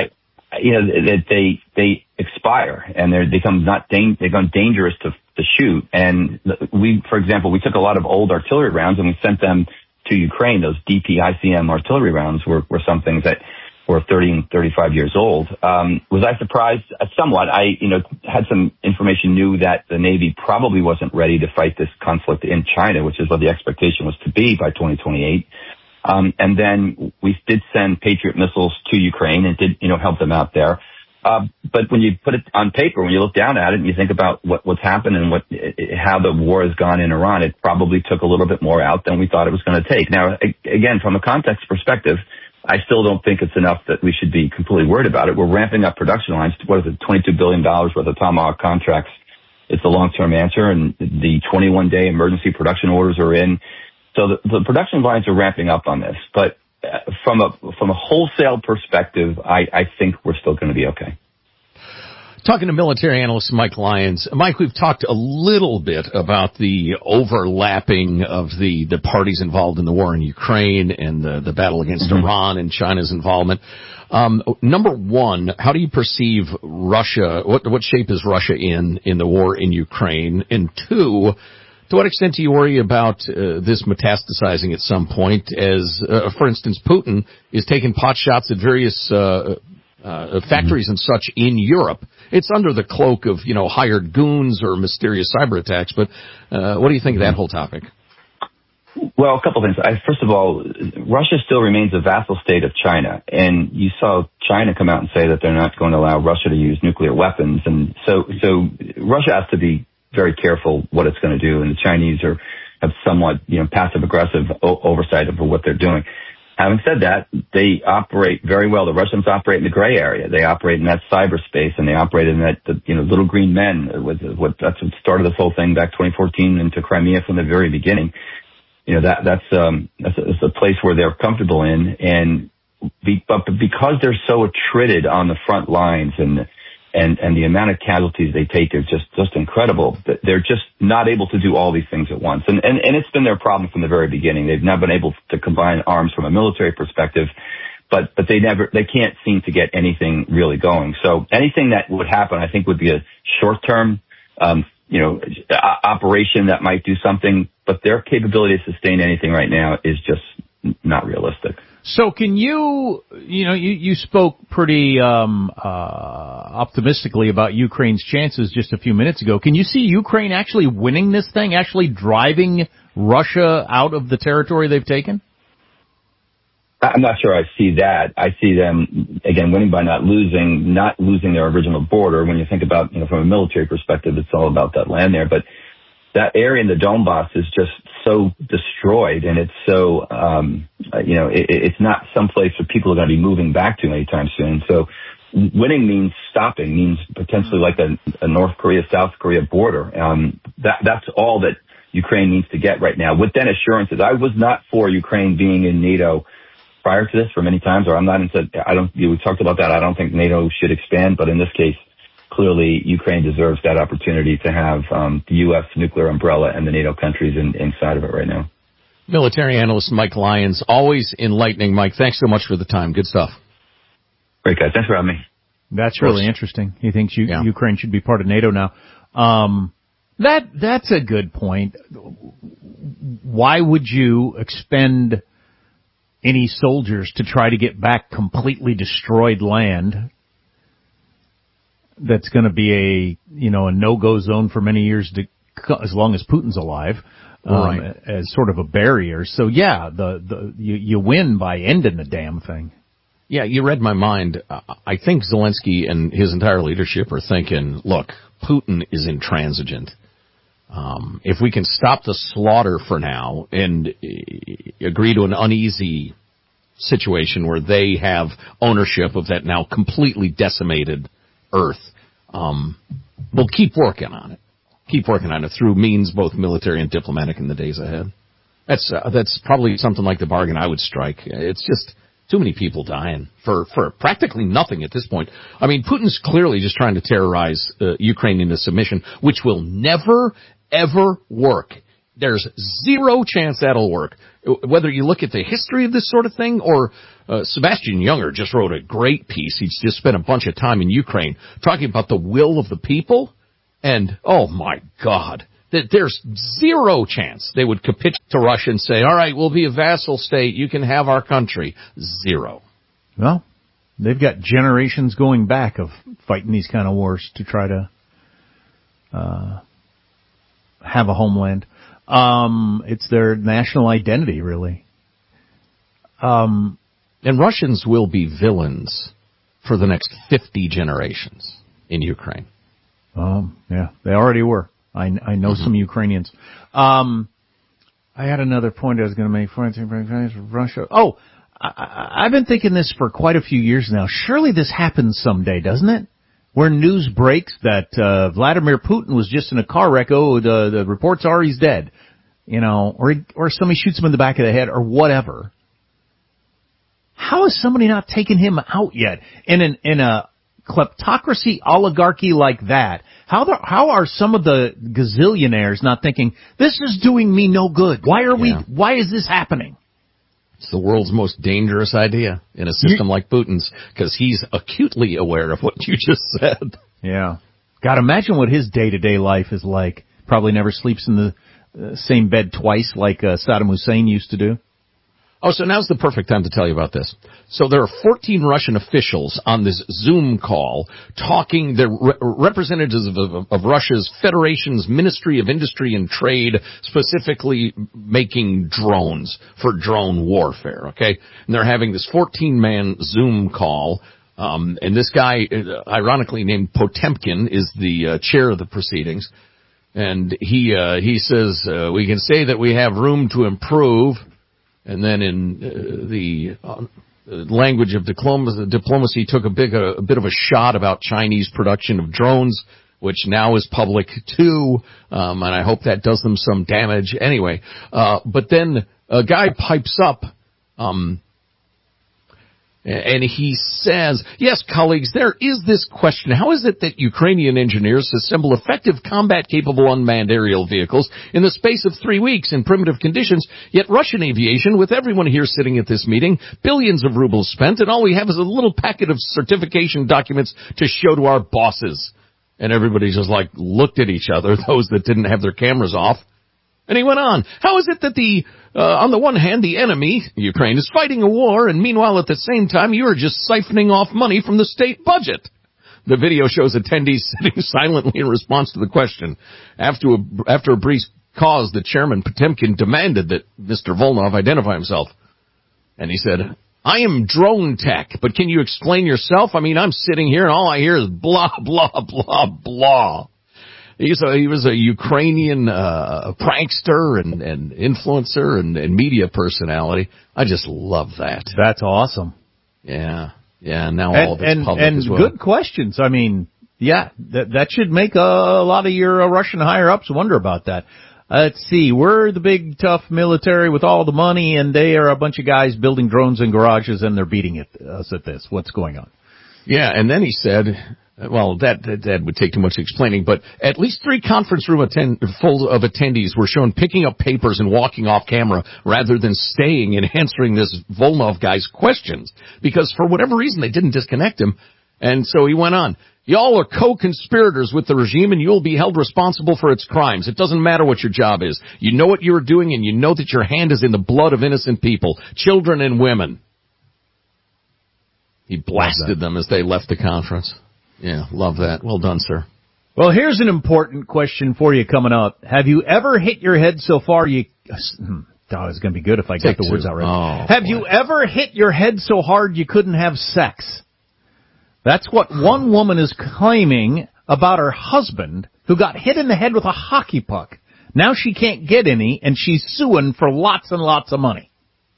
they expire and they become dangerous to shoot. And for example, we took a lot of old artillery rounds and we sent them to Ukraine. Those DP-ICM artillery rounds were some things that were 30 and 35 years old. Was I surprised? Somewhat. I, had some information, knew that the Navy probably wasn't ready to fight this conflict in China, which is what the expectation was to be by 2028. And then we did send Patriot missiles to Ukraine and did, help them out there. But when you put it on paper, when you look down at it and you think about what's happened and how the war has gone in Iran, it probably took a little bit more out than we thought it was going to take. Now, again, from a context perspective, I still don't think it's enough that we should be completely worried about it. We're ramping up production lines. What is it? $22 billion worth of Tomahawk contracts. It's a long-term answer, and the 21-day emergency production orders are in. So the production lines are ramping up on this. But from a wholesale perspective, I think we're still going to be okay. Talking to military analyst Mike Lyons. Mike, we've talked a little bit about the overlapping of the parties involved in the war in Ukraine and the battle against Iran and China's involvement. Number one, how do you perceive Russia? What shape is Russia in the war in Ukraine? And two, to what extent do you worry about this metastasizing at some point as, for instance, Putin is taking pot shots at various factories and such in Europe? It's under the cloak of, hired goons or mysterious cyber attacks, but what do you think of that whole topic? Well, a couple things. First of all, Russia still remains a vassal state of China, and you saw China come out and say that they're not going to allow Russia to use nuclear weapons, and so Russia has to be very careful what it's going to do, and the Chinese have somewhat, passive-aggressive oversight over what they're doing. Having said that, they operate very well. The Russians operate in the gray area. They operate in that cyberspace, and they operate in that, little green men. That's what started this whole thing back 2014 into Crimea from the very beginning. That's a place where they're comfortable in, but because they're so attrited on the front lines and the amount of casualties they take is just incredible. They're just not able to do all these things at once. And it's been their problem from the very beginning. They've not been able to combine arms from a military perspective, but they can't seem to get anything really going. So anything that would happen, I think, would be a short-term, operation that might do something, but their capability to sustain anything right now is just not realistic. So can you spoke pretty optimistically about Ukraine's chances just a few minutes ago. Can you see Ukraine actually winning this thing, actually driving Russia out of the territory they've taken? I'm not sure I see that. I see them, again, winning by not losing their original border. When you think about, from a military perspective, it's all about that land there. But that area in the Donbass is just so destroyed, and it's so, it's not someplace where people are going to be moving back to anytime soon. So winning means stopping, means potentially like a North Korea, South Korea border. That's all that Ukraine needs to get right now. With then assurances, I was not for Ukraine being in NATO prior to this for many times, or I'm not into, we talked about that. I don't think NATO should expand, but in this case, clearly Ukraine deserves that opportunity to have the U.S. nuclear umbrella and the NATO countries inside of it right now. Military analyst Mike Lyons, always enlightening. Mike, thanks so much for the time. Good stuff. Great, guys. Thanks for having me. That's really interesting. He thinks Ukraine should be part of NATO now. That's a good point. Why would you expend any soldiers to try to get back completely destroyed land that's going to be a no-go zone for many years as long as Putin's alive, right, as sort of a barrier. So yeah, you win by ending the damn thing. Yeah, you read my mind. I think Zelensky and his entire leadership are thinking, look, Putin is intransigent. If we can stop the slaughter for now and agree to an uneasy situation where they have ownership of that now completely decimated Earth, we'll keep working on it. Keep working on it through means both military and diplomatic in the days ahead. That's probably something like the bargain I would strike. It's just too many people dying for practically nothing at this point. I mean, Putin's clearly just trying to terrorize Ukraine into submission, which will never, ever work. There's zero chance that'll work. Whether you look at the history of this sort of thing or Sebastian Junger just wrote a great piece. He's just spent a bunch of time in Ukraine talking about the will of the people. And, oh, my God. There's zero chance they would capitulate to Russia and say, all right, we'll be a vassal state. You can have our country. Zero. Well, they've got generations going back of fighting these kind of wars to try to have a homeland. It's their national identity, really. And Russians will be villains for the next 50 generations in Ukraine. Yeah, they already were. I know some Ukrainians. I had another point I was going to make. Russia. Oh, I've been thinking this for quite a few years now. Surely this happens someday, doesn't it? Where news breaks that Vladimir Putin was just in a car wreck. Oh, the reports are he's dead. You know, or somebody shoots him in the back of the head or whatever. How is somebody not taking him out yet? In a kleptocracy oligarchy like that, how are some of the gazillionaires not thinking, this is doing me no good? Why is this happening? It's the world's most dangerous idea in a system like Putin's, because he's acutely aware of what you just said. Yeah. God, imagine what his day-to-day life is like. Probably never sleeps in the same bed twice like Saddam Hussein used to do. Oh, so now's the perfect time to tell you about this. So there are 14 Russian officials on this Zoom call talking. They're representatives of Russia's Federation's Ministry of Industry and Trade, specifically making drones for drone warfare, okay? And they're having this 14-man Zoom call. And this guy, ironically named Potemkin, is the chair of the proceedings. And he says, we can say that we have room to improve. And then in the language of diplomacy, took a bit of a shot about Chinese production of drones, which now is public too, and I hope that does them some damage anyway. But then a guy pipes up, and he says, yes, colleagues, there is this question. How is it that Ukrainian engineers assemble effective combat-capable unmanned aerial vehicles in the space of 3 weeks in primitive conditions, yet Russian aviation, with everyone here sitting at this meeting, billions of rubles spent, and all we have is a little packet of certification documents to show to our bosses? And everybody just looked at each other, those that didn't have their cameras off. And he went on, how is it that on the one hand, the enemy, Ukraine, is fighting a war, and meanwhile, at the same time, you are just siphoning off money from the state budget? The video shows attendees sitting silently in response to the question. After a brief pause, the chairman, Potemkin, demanded that Mr. Volnov identify himself. And he said, I am drone tech, but can you explain yourself? I mean, I'm sitting here, and all I hear is blah, blah, blah, blah. He was a Ukrainian prankster and influencer and media personality. I just love that. That's awesome. Yeah. Now all of it's public as well. And good questions. I mean, yeah, that should make a lot of your Russian higher-ups wonder about that. Let's see. We're the big, tough military with all the money, and they are a bunch of guys building drones in garages, and they're beating us at this. What's going on? Yeah, and then he said... Well, that would take too much explaining, but at least 3 conference room full of attendees were shown picking up papers and walking off camera rather than staying and answering this Volnov guy's questions, because for whatever reason they didn't disconnect him. And so he went on, y'all are co-conspirators with the regime and you'll be held responsible for its crimes. It doesn't matter what your job is. You know what you're doing and you know that your hand is in the blood of innocent people, children and women. He blasted them as they left the conference. Yeah, love that. Well done, sir. Well, here's an important question for you coming up. Have you ever hit your head so far you... it's going to be good if I get the words out right. Have you ever hit your head so hard you couldn't have sex? That's what one woman is claiming about her husband who got hit in the head with a hockey puck. Now she can't get any, and she's suing for lots and lots of money.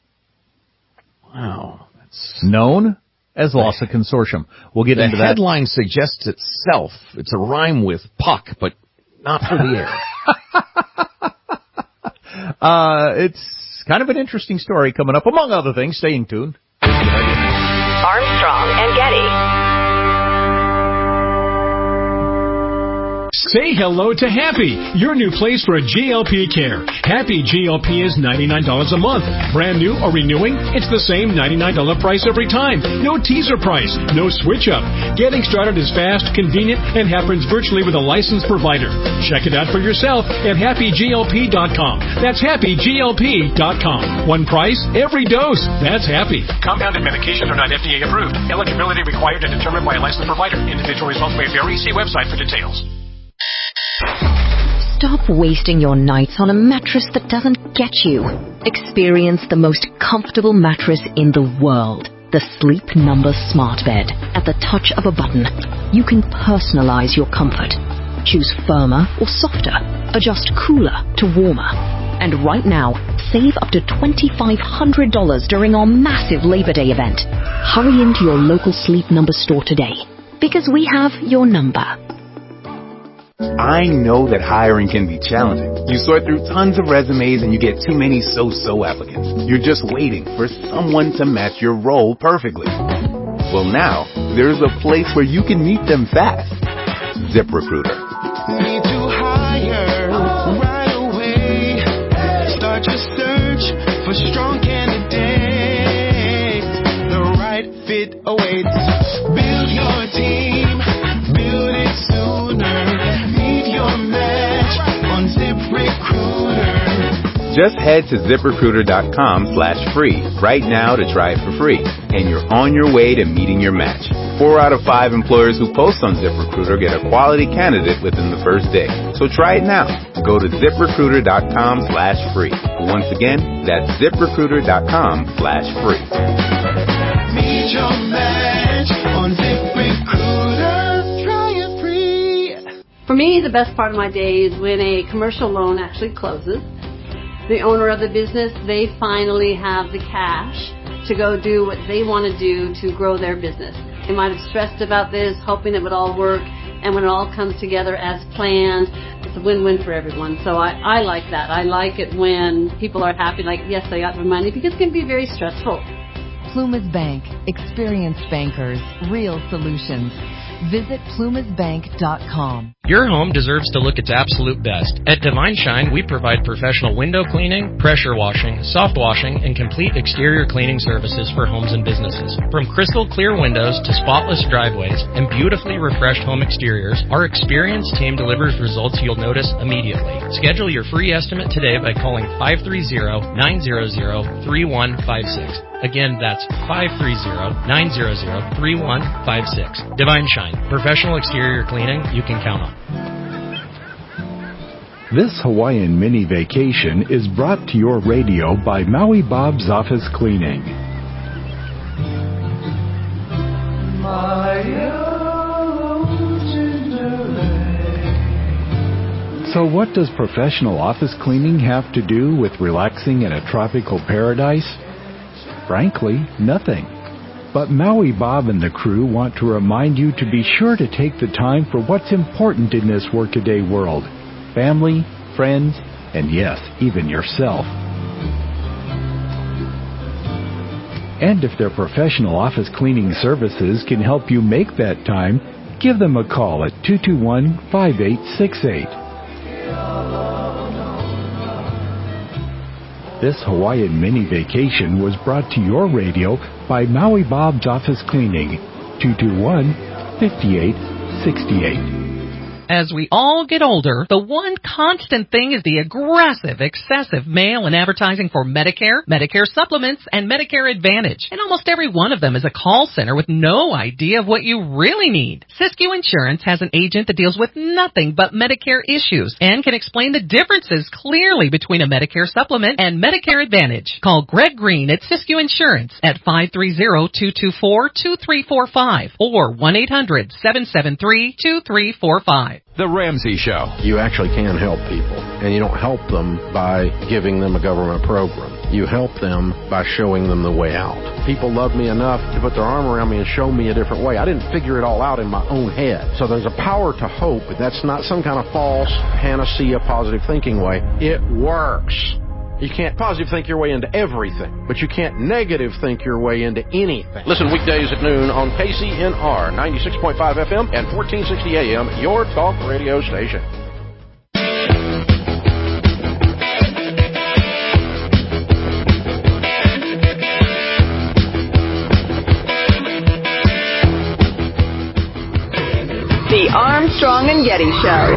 Wow. That's... Known as LASA Consortium. We'll get into that. The headline suggests itself. It's a rhyme with puck, but not for the air. It's Kind of an interesting story coming up, among other things. Staying tuned. Armstrong and Getty. Say hello to Happy, your new place for a GLP care. Happy GLP is $99 a month. Brand new or renewing, it's the same $99 price every time. No teaser price, no switch up. Getting started is fast, convenient, and happens virtually with a licensed provider. Check it out for yourself at happyglp.com. That's happyglp.com. One price, every dose. That's Happy. Compounded medications are not FDA approved. Eligibility required and determined by a licensed provider. Individual results may vary. See website for details. Stop wasting your nights on a mattress that doesn't get you. Experience the most comfortable mattress in the world. The Sleep Number Smart Bed. At the touch of a button, you can personalize your comfort. Choose firmer or softer. Adjust cooler to warmer. And right now, save up to $2,500 during our massive Labor Day event. Hurry into your local Sleep Number store today, because we have your number. I know that hiring can be challenging. You sort through tons of resumes and you get too many so-so applicants. You're just waiting for someone to match your role perfectly. Well, now, there's a place where you can meet them fast. ZipRecruiter. Need to hire right away. Start your search for strong candidates. The right fit awaits. Build your team. Build it sooner. Just head to ZipRecruiter.com/free right now to try it for free, and you're on your way to meeting your match. 4 out of 5 employers who post on ZipRecruiter get a quality candidate within the first day. So try it now. Go to ZipRecruiter.com/free. Once again, that's ZipRecruiter.com/free. Meet your match on ZipRecruiter. Try it free. For me, the best part of my day is when a commercial loan actually closes. The owner of the business, they finally have the cash to go do what they want to do to grow their business. They might have stressed about this, hoping it would all work, and when it all comes together as planned, it's a win-win for everyone. So I like that. I like it when people are happy, like, yes, I got their money, because it can be very stressful. Plumas Bank. Experienced bankers. Real solutions. Visit plumasbank.com. Your home deserves to look its absolute best. At Divine Shine, we provide professional window cleaning, pressure washing, soft washing, and complete exterior cleaning services for homes and businesses. From crystal clear windows to spotless driveways and beautifully refreshed home exteriors, our experienced team delivers results you'll notice immediately. Schedule your free estimate today by calling 530-900-3156. Again, that's 530-900-3156. Divine Shine, professional exterior cleaning you can count on. This Hawaiian mini vacation is brought to your radio by Maui Bob's Office Cleaning. So what does professional office cleaning have to do with relaxing in a tropical paradise? Frankly, nothing. But Maui Bob and the crew want to remind you to be sure to take the time for what's important in this workaday world. Family, friends, and yes, even yourself. And if their professional office cleaning services can help you make that time, give them a call at 221-5868. This Hawaiian mini vacation was brought to your radio by Maui Bob's Office Cleaning, 221-5868. As we all get older, the one constant thing is the aggressive, excessive mail and advertising for Medicare, Medicare supplements, and Medicare Advantage. And almost every one of them is a call center with no idea of what you really need. Siskiyou Insurance has an agent that deals with nothing but Medicare issues and can explain the differences clearly between a Medicare supplement and Medicare Advantage. Call Greg Green at Siskiyou Insurance at 530-224-2345 or 1-800-773-2345. The Ramsey Show. You actually can help people, and you don't help them by giving them a government program. You help them by showing them the way out. People love me enough to put their arm around me and show me a different way. I didn't figure it all out in my own head. So there's a power to hope, but that's not some kind of false panacea positive thinking way. It works. You can't positive think your way into everything, but you can't negative think your way into anything. Listen weekdays at noon on KCNR 96.5 FM and 1460 AM, your talk radio station. The Armstrong and Getty Show.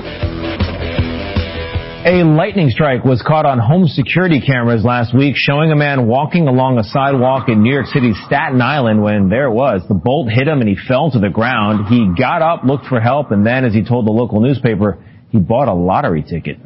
A lightning strike was caught on home security cameras last week, showing a man walking along a sidewalk in New York City's Staten Island when there it was. The bolt hit him and he fell to the ground. He got up, looked for help, and then, as he told the local newspaper, he bought a lottery ticket.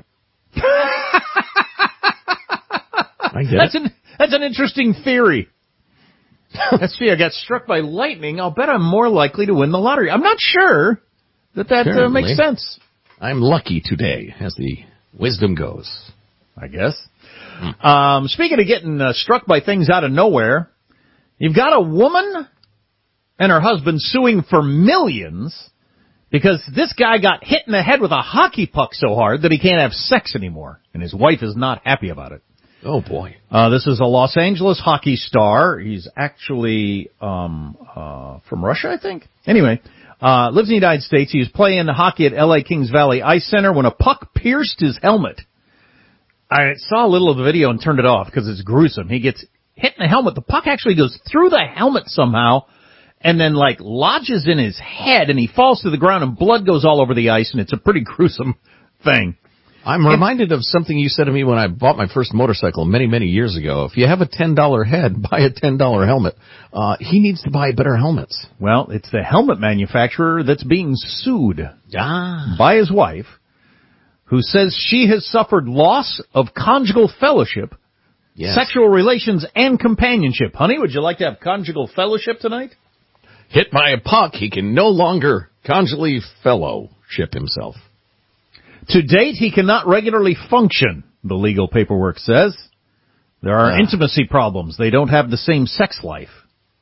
That's an interesting theory. Let's see, I got struck by lightning. I'll bet I'm more likely to win the lottery. I'm not sure that makes sense. I'm lucky today, as the wisdom goes, I guess. Speaking of getting struck by things out of nowhere, you've got a woman and her husband suing for millions because this guy got hit in the head with a hockey puck so hard that he can't have sex anymore, and his wife is not happy about it. Oh, boy. This is a Los Angeles hockey star. He's actually from Russia, I think. Anyway, lives in the United States. He was playing hockey at L.A. Kings Valley Ice Center when a puck pierced his helmet. I saw a little of the video and turned it off because it's gruesome. He gets hit in the helmet. The puck actually goes through the helmet somehow and then, lodges in his head, and he falls to the ground, and blood goes all over the ice, and it's a pretty gruesome thing. I'm reminded of something you said to me when I bought my first motorcycle many, many years ago. If you have a $10 head, buy a $10 helmet. He needs to buy better helmets. Well, it's the helmet manufacturer that's being sued by his wife, who says she has suffered loss of conjugal fellowship, sexual relations, and companionship. Honey, would you like to have conjugal fellowship tonight? Hit by a puck, he can no longer conjugally fellowship himself. To date, he cannot regularly function, the legal paperwork says. There are intimacy problems. They don't have the same sex life.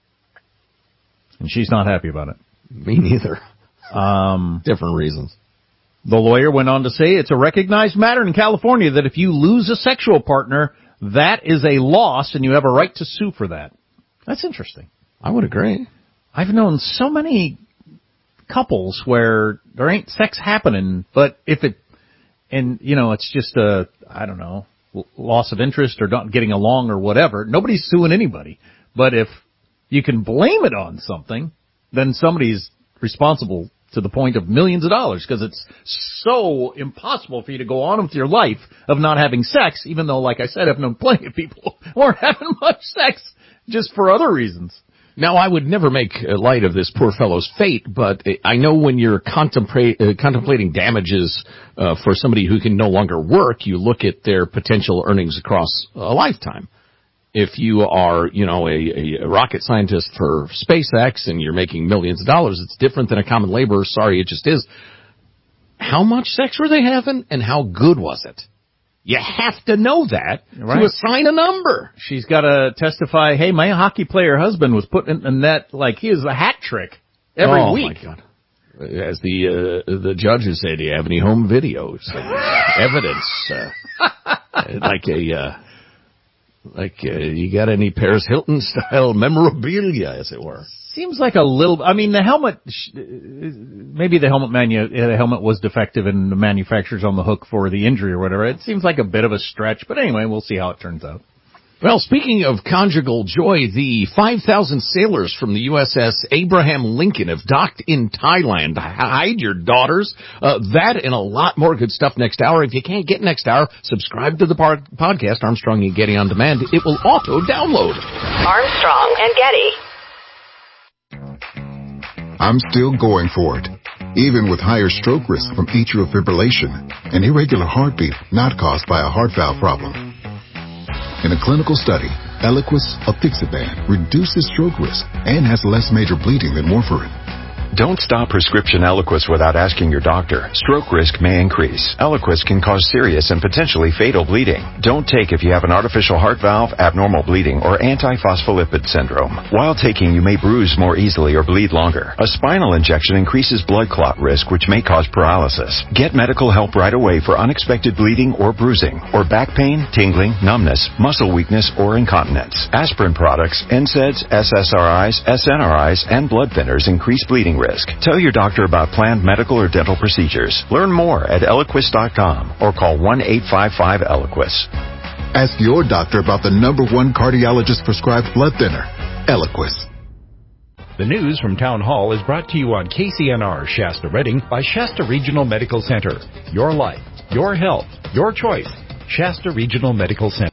And she's not happy about it. Me neither. Different reasons. The lawyer went on to say it's a recognized matter in California that if you lose a sexual partner, that is a loss and you have a right to sue for that. That's interesting. I would agree. I've known so many couples where there ain't sex happening, but if it, and it's just a, I don't know, loss of interest or not getting along or whatever, nobody's suing anybody. But if you can blame it on something, then somebody's responsible to the point of millions of dollars because it's so impossible for you to go on with your life of not having sex, even though, like I said, I've known plenty of people who aren't having much sex just for other reasons. Now, I would never make light of this poor fellow's fate, but I know when you're contemplating damages for somebody who can no longer work, you look at their potential earnings across a lifetime. If you are, a rocket scientist for SpaceX and you're making millions of dollars, it's different than a common laborer. Sorry, it just is. How much sex were they having, and how good was it? You have to know that to assign a number. She's got to testify, hey, my hockey player husband was put in the net like he is a hat trick every week. Oh, my God. As the judges say, do you have any home videos? Evidence. You got any Paris Hilton-style memorabilia, as it were? Seems like a little. I mean, the helmet. Maybe the helmet was defective, and the manufacturer's on the hook for the injury or whatever. It seems like a bit of a stretch, but anyway, we'll see how it turns out. Well, speaking of conjugal joy, the 5,000 sailors from the USS Abraham Lincoln have docked in Thailand. Hide your daughters. That and a lot more good stuff next hour. If you can't get next hour, subscribe to the podcast, Armstrong and Getty On Demand. It will auto-download. Armstrong and Getty. I'm still going for it, even with higher stroke risk from atrial fibrillation, an irregular heartbeat not caused by a heart valve problem. In a clinical study, Eliquis, apixaban, reduces stroke risk and has less major bleeding than warfarin. Don't stop prescription Eliquis without asking your doctor. Stroke risk may increase. Eliquis can cause serious and potentially fatal bleeding. Don't take if you have an artificial heart valve, abnormal bleeding, or antiphospholipid syndrome. While taking, you may bruise more easily or bleed longer. A spinal injection increases blood clot risk, which may cause paralysis. Get medical help right away for unexpected bleeding or bruising, or back pain, tingling, numbness, muscle weakness, or incontinence. Aspirin products, NSAIDs, SSRIs, SNRIs, and blood thinners increase bleeding risk. Tell your doctor about planned medical or dental procedures. Learn more at Eliquis.com or call 1-855-ELIQUIS. Ask your doctor about the #1 cardiologist prescribed blood thinner, Eliquis. The news from Town Hall is brought to you on KCNR Shasta Redding by Shasta Regional Medical Center. Your life, your health, your choice. Shasta Regional Medical Center.